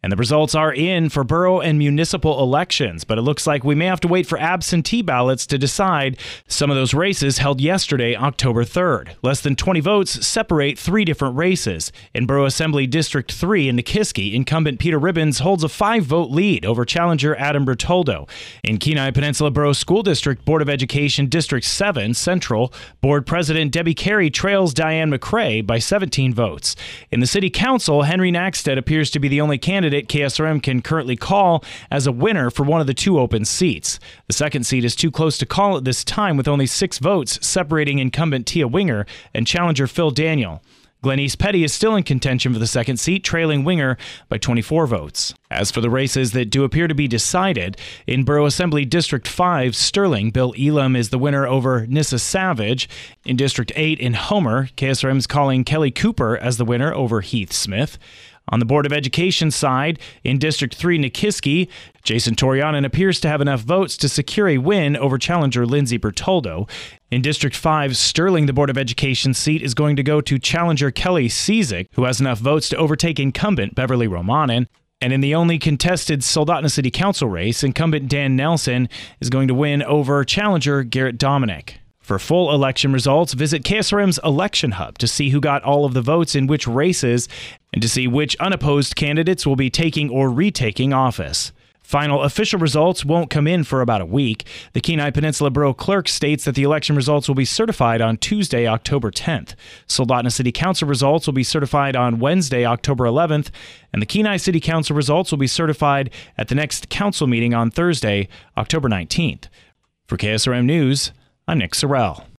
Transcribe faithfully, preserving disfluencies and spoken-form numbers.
And the results are in for borough and municipal elections, but it looks like we may have to wait for absentee ballots to decide some of those races held yesterday, October third. Less than twenty votes separate three different races. In Borough Assembly District three in Nikiski, incumbent Peter Ribbons holds a five-vote lead over challenger Adam Bertoldo. In Kenai Peninsula Borough School District Board of Education District seven Central, Board President Debbie Carey trails Diane McCrae by seventeen votes. In the City Council, Henry Nackstead appears to be the only candidate K S R M can currently call as a winner for one of the two open seats. The second seat is too close to call at this time, with only six votes separating incumbent Tia Winger and challenger Phil Daniel. Glen East Petty is still in contention for the second seat, trailing Winger by twenty-four votes. As for the races that do appear to be decided, in Borough Assembly District five, Sterling, Bill Elam is the winner over Nissa Savage. In District eight in Homer, K S R M is calling Kelly Cooper as the winner over Heath Smith. On the Board of Education side, in District three Nikiski, Jason Torianen appears to have enough votes to secure a win over challenger Lindsay Bertoldo. In District five, Sterling, the Board of Education seat, is going to go to challenger Kelly Cizik, who has enough votes to overtake incumbent Beverly Romanen. And in the only contested Soldotna City Council race, incumbent Dan Nelson is going to win over challenger Garrett Dominic. For full election results, visit K S R M's Election Hub to see who got all of the votes in which races and to see which unopposed candidates will be taking or retaking office. Final official results won't come in for about a week. The Kenai Peninsula Borough Clerk states that the election results will be certified on Tuesday, October tenth. Soldotna City Council results will be certified on Wednesday, October eleventh, and the Kenai City Council results will be certified at the next council meeting on Thursday, October nineteenth. For K S R M News, I'm Nick Sorrell.